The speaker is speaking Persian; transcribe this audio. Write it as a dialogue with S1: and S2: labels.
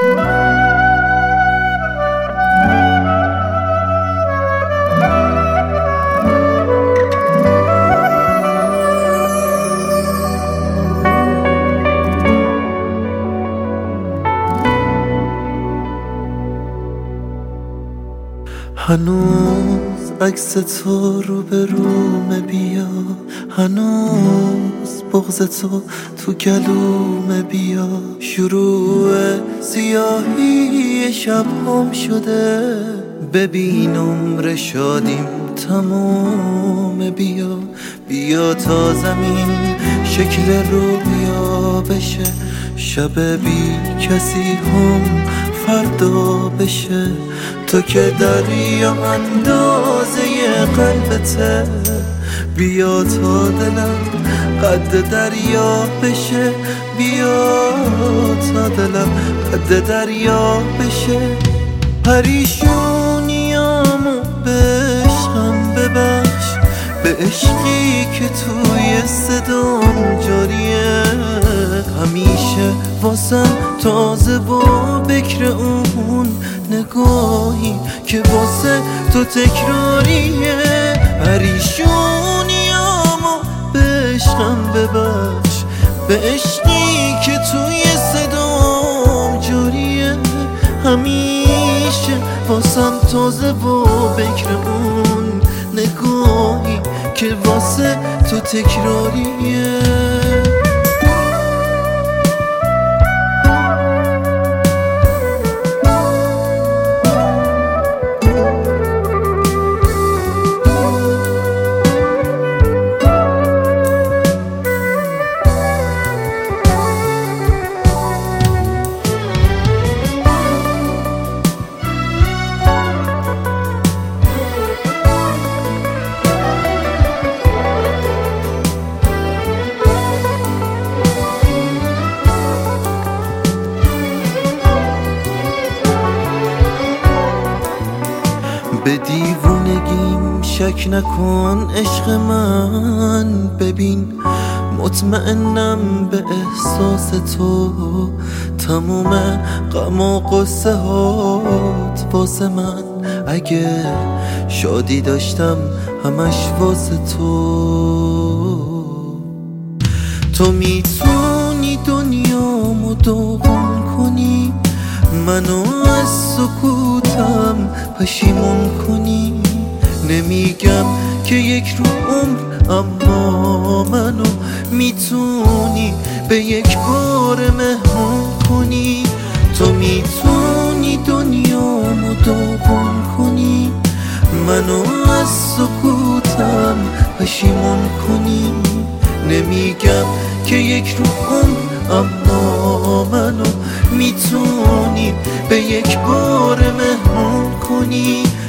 S1: هنوز عکس تو رو به رومه بیا، هنوز بغض تو گلومه بیا. شروع سیاهی شب هم شده، ببین عمر شادیم تموم. بیا بیا تا زمین شکل رویا بشه، شب بی کسی هم فردا بشه. تو که دریا اندازه قلبته، بیا تا دلم قد دریا بشه، بیا تا دلم قد دریا بشه. پریشونیامو به عشقم ببخش، به عشقی که توی صدام جاریه. همیشه واسم تازه و بکر اون نگاهی که واسه تو تکراریه. پریشونیامو به عشقم ببخش، به عشقی که توی صدام جاریه. همیشه واسم تازه و بکر اون نگاهی که واسه تو تکراریه. به دیوونگیم شک نکن عشق من، ببین مطمئنم به احساس تو. تموم غم و قصه هات واسه من، اگه شادی داشتم همش واسه تو. تو میتونی دنیامو دوغون کنی، منو از سکوتم پشیمون کنی. نمیگم که یک رو عمر، اما منو میتونی به یک بار مهمون کنی. تو میتونی دنیامو دوغون کنی، منو از سکوتم پشیمون کنی. نمیگم که یک رو عمر، اما منو میتونی به یک بار مهمون کنی.